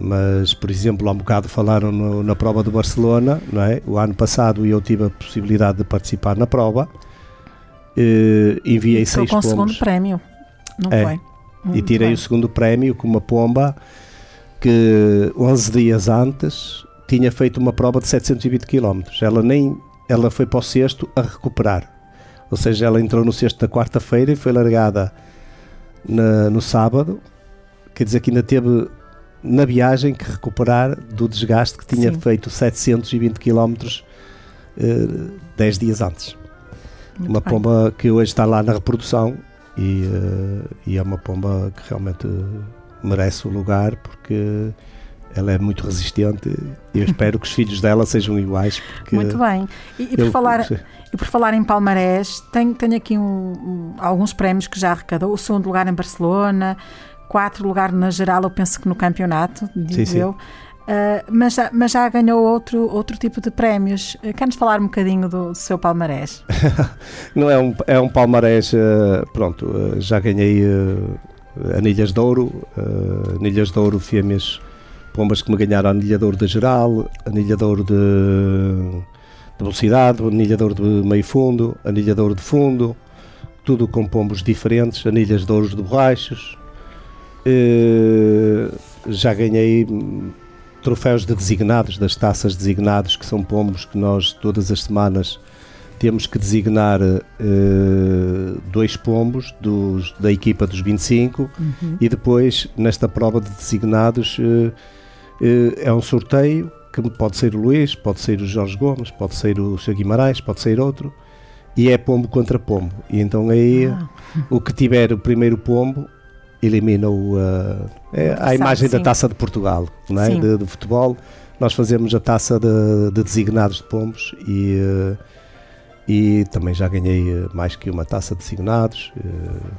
Mas, por exemplo, há um bocado falaram no, na prova do Barcelona, não é? O ano passado eu tive a possibilidade de participar na prova, eh, enviei seis pombos. Com o segundo prémio, não é, foi? Muito e tirei bem. o segundo prémio com uma pomba que onze dias antes tinha feito uma prova de setecentos e vinte quilómetros. Ela, nem, ela foi para o sexto a recuperar. Ou seja, ela entrou no sexto da quarta-feira e foi largada na, no sábado. Quer dizer que ainda teve na viagem que recuperar do desgaste que tinha Sim. feito setecentos e vinte quilómetros eh, dez dias antes. Muito uma bem. Pomba que hoje está lá na reprodução e, uh, e é uma pomba que realmente merece o lugar porque ela é muito resistente e eu espero que os filhos dela sejam iguais. Porque muito bem. E, e, por, eu, falar, e por falar em palmarés, tenho, tenho aqui um, um, alguns prémios que já arrecadou. O segundo lugar em Barcelona, quatro lugar na geral, eu penso que no campeonato, digo sim, eu. Sim. Uh, mas, já, mas já ganhou outro, outro tipo de prémios. Uh, Quer-nos falar um bocadinho do, do seu palmarés? Não é um, é um palmarés, uh, pronto, uh, já ganhei uh, anilhas de ouro, uh, anilhas de ouro fêmeas, pombas que me ganharam a anilha de ouro da geral, anilha de ouro de, de velocidade, anilha de ouro de meio fundo, anilha de ouro de fundo, tudo com pombos diferentes, anilhas de ouro de borrachos. Uh, já ganhei troféus de designados, das taças designados, que são pombos que nós todas as semanas temos que designar uh, dois pombos dos, da equipa dos vinte e cinco uhum. e depois nesta prova de designados uh, uh, é um sorteio que pode ser o Luís, pode ser o Jorge Gomes, pode ser o seu Guimarães, pode ser outro e é pombo contra pombo e então aí ah. o que tiver o primeiro pombo elimina o, uh, é a imagem sim. da Taça de Portugal, não é? de, de futebol. Nós fazemos a taça de, de designados de pombos e, uh, e também já ganhei mais que uma taça de designados. Uh,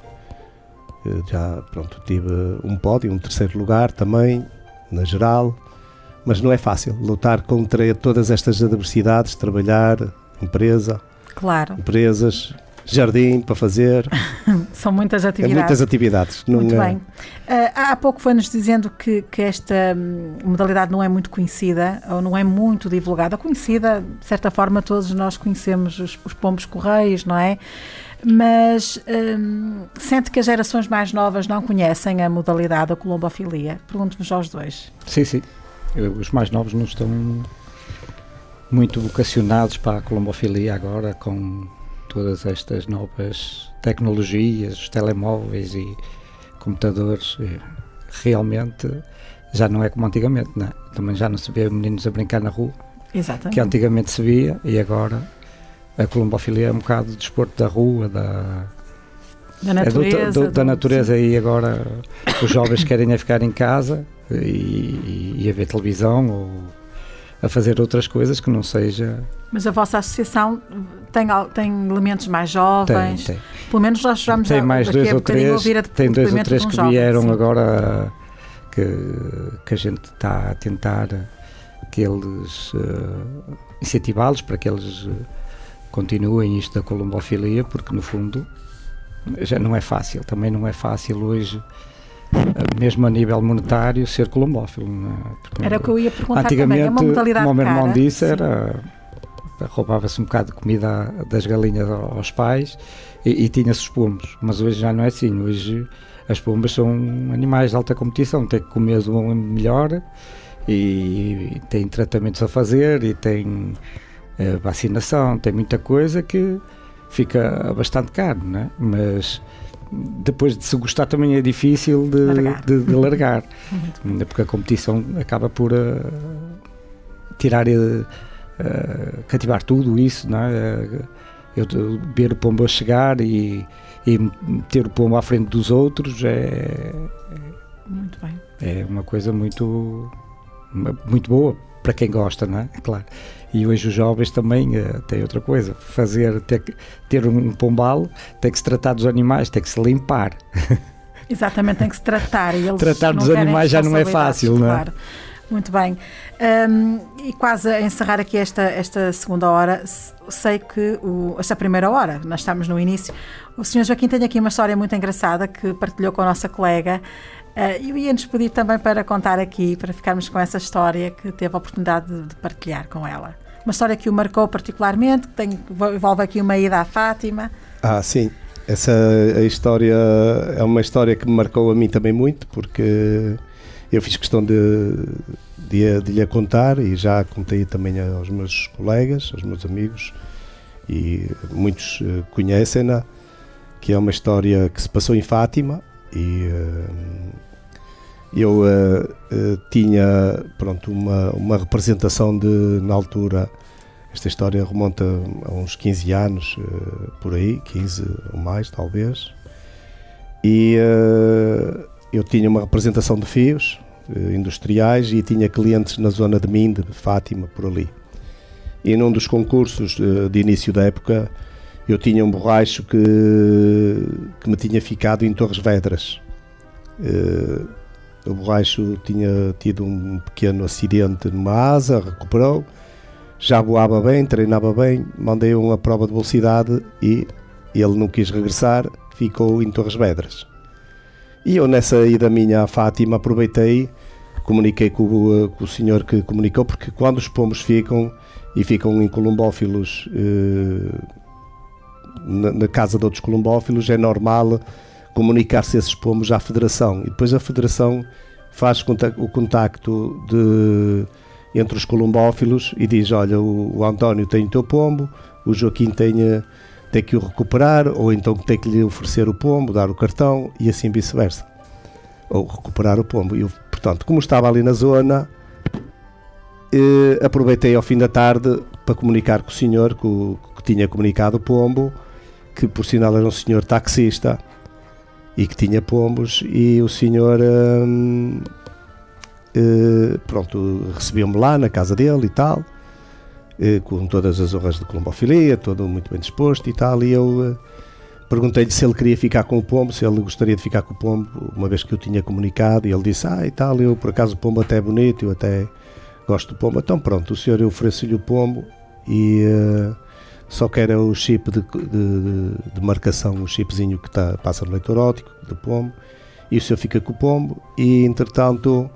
uh, já pronto, tive um pódio, um terceiro lugar também, na geral, mas não é fácil lutar contra todas estas adversidades, trabalhar, empresa, claro. empresas... jardim para fazer. São muitas atividades. É muitas atividades. Não muito é... bem. Uh, há pouco foi-nos dizendo que, que esta modalidade não é muito conhecida ou não é muito divulgada. Conhecida, de certa forma, todos nós conhecemos os, os pombos correios, não é? Mas um, sente que as gerações mais novas não conhecem a modalidade da colombofilia? Pergunto-vos aos dois. Sim, sim. Os mais novos não estão muito vocacionados para a colombofilia agora, com todas estas novas tecnologias, os telemóveis e computadores, realmente já não é como antigamente, não é? Também já não se vê meninos a brincar na rua, Exatamente. que antigamente se via, e agora a colombofilia é um bocado de desporto da rua, da, da natureza, é do, do, da natureza e agora os jovens querem é ficar em casa e, e a ver televisão ou a fazer outras coisas que não seja... Mas a vossa associação tem, tem elementos mais jovens? Tem, tem. Pelo menos nós vamos tem mais dois ou três, tem dois ou três um que jovem, vieram sim. agora que, que a gente está a tentar que eles uh, incentivá-los para que eles uh, continuem isto da colombofilia, porque no fundo já não é fácil, também não é fácil hoje, mesmo a nível monetário, ser colombófilo. Porque era o que eu ia perguntar antigamente, também, é uma modalidade como o meu irmão cara, disse, sim. era roubava-se um bocado de comida das galinhas aos pais e, e tinha-se os pombos, mas hoje já não é assim. Hoje as pombas são animais de alta competição, tem que comer de um melhor e, e tem tratamentos a fazer e tem uh, vacinação, tem muita coisa que fica bastante caro, não é? Mas depois de se gostar também é difícil de largar, de, de largar porque a competição acaba por uh, tirar, uh, uh, cativar tudo isso, não é? Eu ver o pombo a chegar e, e ter o pombo à frente dos outros é, muito bem. É uma coisa muito, muito boa para quem gosta, não é? Claro. E hoje os jovens também uh, têm outra coisa, fazer, ter, ter um pombal, tem que se tratar dos animais, tem que se limpar. Exatamente, tem que se tratar. E eles tratar dos animais já não é fácil, não é? Claro. Muito bem. Um, e quase a encerrar aqui esta, esta segunda hora, sei que, o, esta primeira hora, nós estamos no início, o senhor Joaquim tem aqui uma história muito engraçada que partilhou com a nossa colega. Eu ia-nos pedir também para contar aqui, para ficarmos com essa história que teve a oportunidade de, de partilhar com ela. Uma história que o marcou particularmente, que tem, envolve aqui uma ida à Fátima. Ah, sim. Essa a história é uma história que me marcou a mim também muito, porque eu fiz questão de, de, de lhe a contar e já contei também aos meus colegas, aos meus amigos, e muitos uh, conhecem-na, que é uma história que se passou em Fátima. E uh, eu uh, uh, tinha, pronto, uma, uma representação de, na altura, esta história remonta a uns quinze anos, uh, por aí, quinze ou mais talvez, e uh, eu tinha uma representação de fios uh, industriais e tinha clientes na zona de Minde, de Fátima, por ali. E num dos concursos uh, de início da época, eu tinha um borracho que, que me tinha ficado em Torres Vedras. Uh, o borracho tinha tido um pequeno acidente numa asa, recuperou, já voava bem, treinava bem, mandei uma prova de velocidade e ele não quis regressar, ficou em Torres Vedras. E eu, nessa ida minha à Fátima, aproveitei, comuniquei com o, com o senhor que comunicou, porque quando os pombos ficam e ficam em columbófilos, uh, na, na casa de outros columbófilos, é normal comunicar-se esses pombos à Federação, e depois a Federação faz o contacto de, entre os columbófilos e diz: olha, o, o António tem o teu pombo, o Joaquim tem, tem que o recuperar, ou então tem que lhe oferecer o pombo, dar o cartão, e assim vice-versa, ou recuperar o pombo. E eu, portanto, como estava ali na zona, eh, aproveitei ao fim da tarde para comunicar com o senhor que, o, que tinha comunicado o pombo, que por sinal era um senhor taxista e que tinha pombos, e o senhor hum, eh, pronto, recebeu-me lá na casa dele e tal, eh, com todas as honras de colombofilia, todo muito bem disposto e tal, e eu eh, perguntei-lhe se ele queria ficar com o pombo, se ele gostaria de ficar com o pombo, uma vez que eu tinha comunicado, e ele disse: ah, e tal, eu por acaso o pombo até é bonito, eu até gosto do pombo. Então pronto, o senhor, eu ofereço-lhe o pombo, e uh, só que era o chip de, de, de marcação, o chipzinho que tá, passa no leitor óptico do pombo, e o senhor fica com o pombo. E entretanto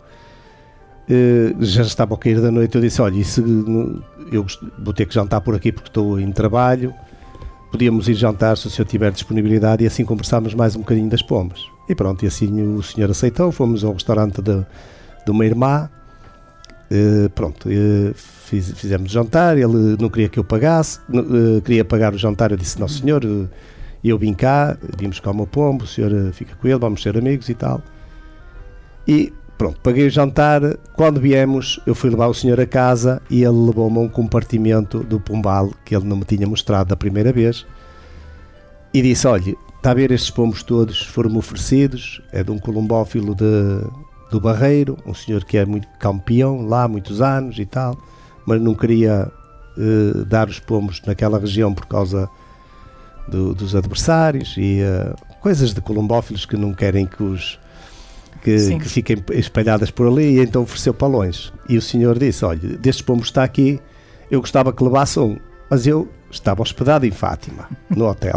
uh, já estava a cair da noite, eu disse: olha, e se, eu vou ter que jantar por aqui porque estou em trabalho, podíamos ir jantar se o senhor tiver disponibilidade, e assim conversámos mais um bocadinho das pombas. E pronto, e assim o senhor aceitou, fomos ao restaurante de, de uma irmã. Uh, pronto, uh, fiz, fizemos jantar, ele não queria que eu pagasse, uh, queria pagar o jantar, eu disse: não senhor, uh, eu vim cá, vim buscar o meu pombo, o senhor uh, fica com ele, vamos ser amigos e tal. E pronto, paguei o jantar. Quando viemos, eu fui levar o senhor a casa e ele levou-me a um compartimento do pombal que ele não me tinha mostrado da primeira vez, e disse: olha, está a ver, estes pombos todos foram-me oferecidos, é de um columbófilo de... do Barreiro, um senhor que é muito campeão lá há muitos anos e tal, mas não queria uh, dar os pombos naquela região por causa do, dos adversários e uh, coisas de columbófilos que não querem que, os, que, que fiquem espalhadas por ali, e então ofereceu para longe. E o senhor disse: olha, destes pombos está aqui, eu gostava que levasse um, mas eu estava hospedado em Fátima, no hotel.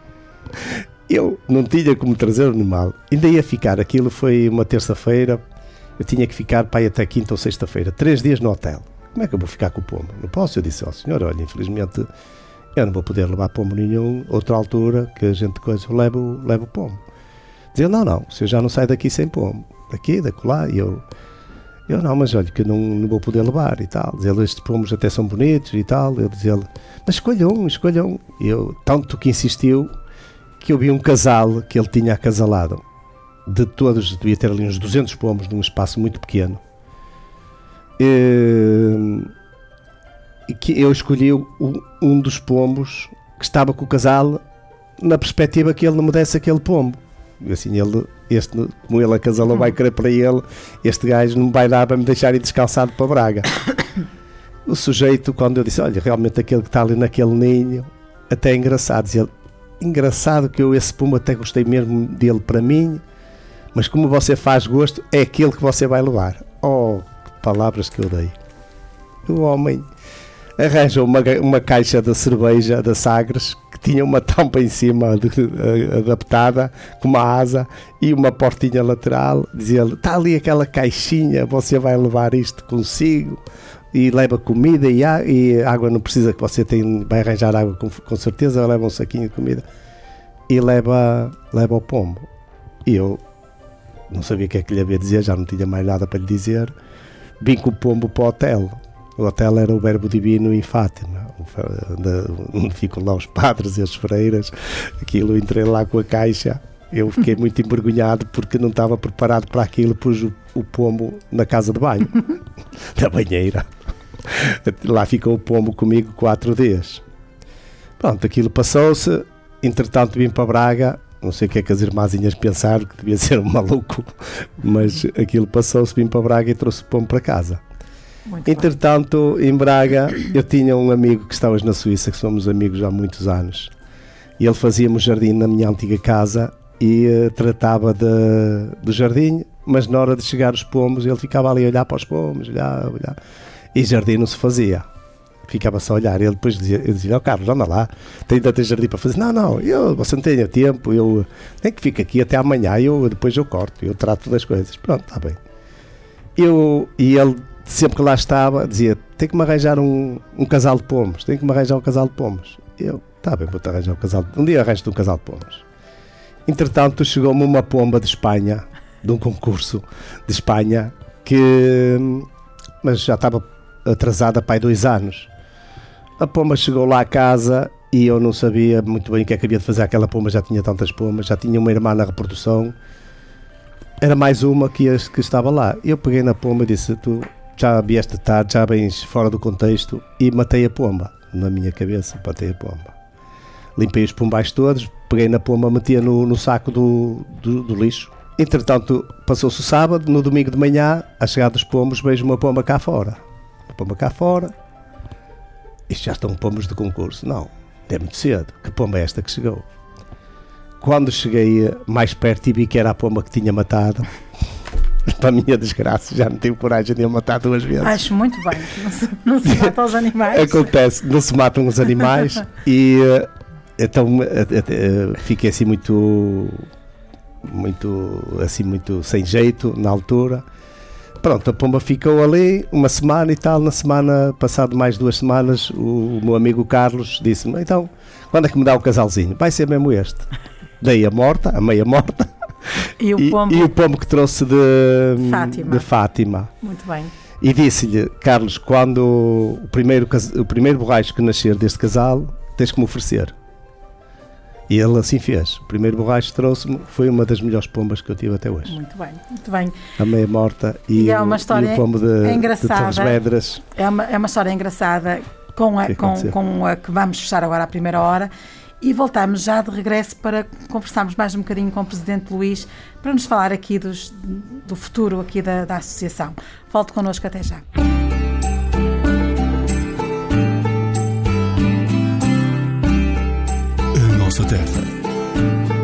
Eu não tinha como trazer o animal, ainda ia ficar, aquilo foi uma terça-feira, eu tinha que ficar para ir até quinta ou sexta-feira, três dias no hotel. Como é que eu vou ficar com o pombo? Não posso. Eu disse ao senhor: olha, infelizmente eu não vou poder levar pombo nenhum, outra altura que a gente coisa, eu levo, levo pombo. Dizia: não, não, o senhor já não sai daqui sem pombo, daqui, daqui lá. E eu, eu não, mas olha que eu não, não vou poder levar e tal. Dizia ele: estes pombos até são bonitos e tal. Eu dizia ele: mas escolha um, escolha um. E eu, tanto que insistiu, que eu vi um casal que ele tinha acasalado, de todos, devia ter ali uns duzentos pombos num espaço muito pequeno, e, e que eu escolhi um, um dos pombos que estava com o casal, na perspectiva que ele não me desse aquele pombo. E assim, ele, este, como ele acasalou, vai querer para ele, este gajo não vai dar para me deixar ir descalçado para Braga. O sujeito, quando eu disse: olha, realmente aquele que está ali naquele ninho, até é engraçado, dizia ele: engraçado que eu esse pombo até gostei mesmo dele para mim, mas como você faz gosto, é aquele que você vai levar. Oh, que palavras que eu dei. O homem arranjou uma, uma caixa de cerveja da Sagres, que que tinha uma tampa em cima de, adaptada, com uma asa e uma portinha lateral. Dizia-lhe, está ali aquela caixinha, você vai levar isto consigo e leva comida e, a, e água, não precisa que você tem, vai arranjar água com, com certeza, leva um saquinho de comida e leva, leva o pombo. E eu não sabia o que é que lhe havia a dizer, já não tinha mais nada para lhe dizer. Vim com o pombo para o hotel. O hotel era o Verbo Divino em Fátima, onde ficam lá os padres e as freiras. Aquilo, entrei lá com a caixa, eu fiquei muito envergonhado porque não estava preparado para aquilo, pus o, o pombo na casa de banho, na banheira. Lá ficou o pombo comigo quatro dias. Pronto, aquilo passou-se, entretanto vim para Braga, não sei o que é que as irmãzinhas pensaram, que devia ser um maluco, mas aquilo passou-se, vim para Braga e trouxe o pombo para casa. Muito Entretanto, bem. Em Braga, eu tinha um amigo que estava na Suíça, que somos amigos há muitos anos, e ele fazia-me o jardim na minha antiga casa e uh, tratava de, do jardim, mas na hora de chegar os pombos, ele ficava ali a olhar para os pombos, olhar, olhar, e jardim não se fazia. Ficava só a olhar. Ele depois dizia, eu dizia, oh, Carlos, anda lá, tem tanto jardim para fazer. Não, não, eu, você não tem tempo, eu nem que fique aqui até amanhã, eu, depois eu corto, eu trato das coisas. Pronto, está bem. Eu, e ele, sempre que lá estava, dizia, tem que me arranjar um, um casal de pombos, tem que me arranjar um casal de pombos. Eu, está bem, vou-te arranjar um casal de... Um dia arranjo-te um casal de pombos. Entretanto, chegou-me uma pomba de Espanha, de um concurso de Espanha, que... Mas já estava atrasada para aí dois anos. A pomba chegou lá à casa e eu não sabia muito bem o que é que havia de fazer. Aquela pomba já tinha tantas pombas, já tinha uma irmã na reprodução. Era mais uma que, que estava lá. Eu peguei na pomba e disse, tu já vieste tarde, já vens fora do contexto, e matei a pomba. Na minha cabeça, matei a pomba. Limpei os pombais todos, peguei na pomba, metia no, no saco do, do, do lixo. Entretanto, passou-se o sábado, no domingo de manhã, a chegada dos pombos, vejo uma pomba cá fora. Uma pomba cá fora. Isto já estão pombos de concurso. Não, é muito cedo. Que pomba é esta que chegou? Quando cheguei mais perto e vi que era a pomba que tinha matado, para a minha desgraça, já não tive coragem de a matar duas vezes. Acho muito bem. Não se, não se matam os animais. Acontece, não se matam os animais. E então fiquei assim muito, muito, assim muito sem jeito na altura. Pronto, a pomba ficou ali uma semana e tal. Na semana, passado mais duas semanas, o, o meu amigo Carlos disse-me, então, quando é que me dá o casalzinho? Vai ser mesmo este. Dei a morta, a meia morta, e o, e, pombo... e o pombo que trouxe de Fátima. de Fátima. Muito bem. E disse-lhe, Carlos, quando o primeiro, o primeiro borracho que nascer deste casal, tens que me oferecer. E ele assim fez. O primeiro borracho trouxe-me, foi uma das melhores pombas que eu tive até hoje. Muito bem, muito bem. A meia morta e, e, é uma história e o pombo de, engraçada. de Torres Vedras. É uma, é uma história engraçada com a que, com, com a que vamos fechar agora à primeira hora. E voltamos já de regresso para conversarmos mais um bocadinho com o Presidente Luís, para nos falar aqui dos, do futuro aqui da, da Associação. Volte connosco até já. A nossa terra.